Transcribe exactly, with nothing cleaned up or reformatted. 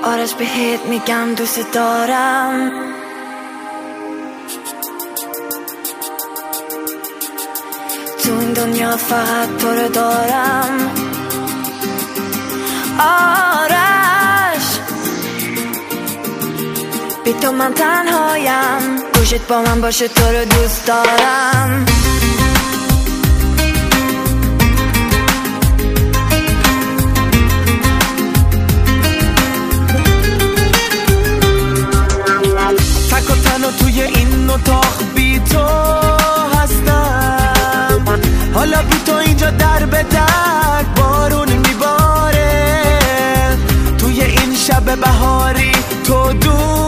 آرش بهت میگم دوست دارم، تو این دنیا فقط تو رو دارم. آرش بی تو من تنهایم، گوشت با من باشه تو رو دوست دارم. تک و تنها توی این اتاق بی تو هستم، حالا بی تو اینجا در به در بارون میباره، توی این شب بهاری تو دور